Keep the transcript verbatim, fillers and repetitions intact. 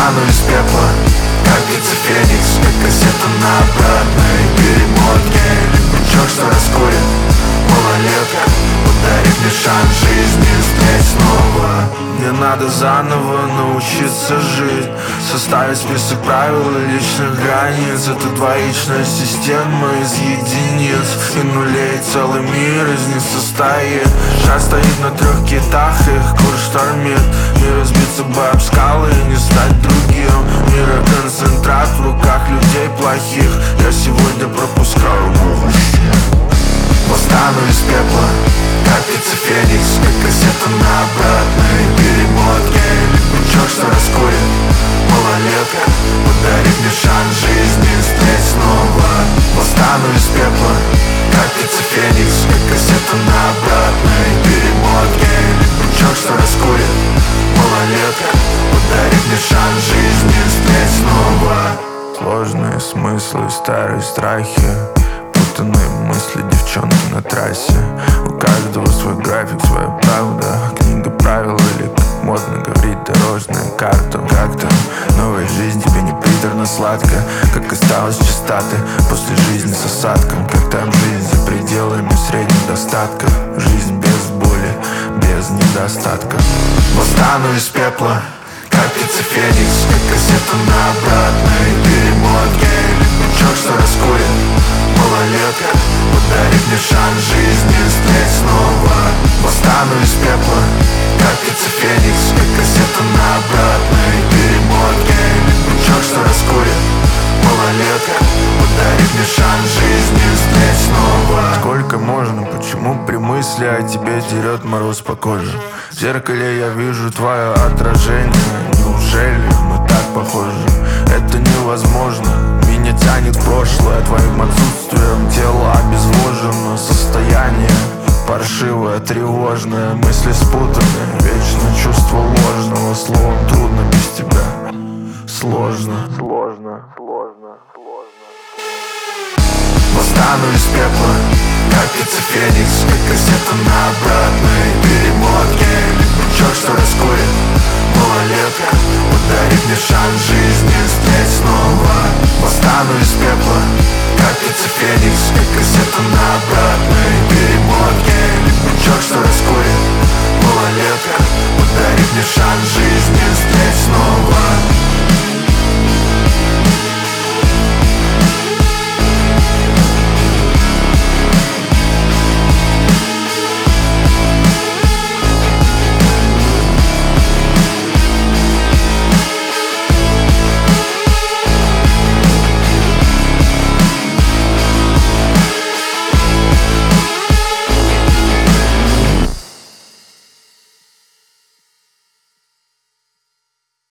Восстану из пепла, как птица феникс, как кассета на обратной перемотке. Лягушок, что раскурит малолетка, подарит мне шанс жизни встретить снова. Мне надо заново научиться жить, составить список правил и личных границ. Это двоичная система из единиц и нулей, целый мир из них состоит. Шар стоит на трех китах, их курс штормит. Не разбиться бы об скалы и не стать другим. Мироконцентрат в руках людей плохих. Я сегодня пропускаю будущее. Восстану из пепла, как птица феникс, как кассета на обратной перемотке. Лягушок, что раскурит малолетка, подарит мне шанс жизни встретить снова. Восстану из пепла, как птица феникс, как кассета на обратной перемотке. Лягушок, что раскурит малолетка, подарит мне шанс жизни встретить снова. Сложные смыслы, старые страхи, путанные мысли девчонки на трассе. У каждого свой график, своя правда, книга правил или, как модно говорить, дорожная карта. Как там новая жизнь, тебе не приторно сладко, как осталась чистоты после жизни с осадком. Как там жизнь за пределами средних достатков, жизнь без боли, без недостатков. Восстану из пепла, как птица феникс, как кассета на обратной перемотке. Лягушок, что раскурит малолетка, подарит мне шанс жизни встретить снова. Восстану из пепла, как птица феникс, как кассета на обратной перемотке. Лягушок, что раскурит малолетка, подарит мне шанс жизни встретить снова. Сколько можно, почему при мысли о тебе дерет мороз по коже? В зеркале я вижу твое отражение. Неужели мы так похожи? Это невозможно. Меня тянет в прошлое, твоим отсутствием тело обезвожено. Состояние паршивое, тревожное, мысли спутаны, вечно чувство ложного. Словом, трудно без тебя. Сложно, сложно, сложно, сложно. Восстану из пепла, как птица феникс, как кассета на обратной перемотке. Лягушок, что раскурит малолетка, подарит мне шанс жизни встретить снова. Восстану из пепла, как птица феникс, как кассета на обратной перемотке.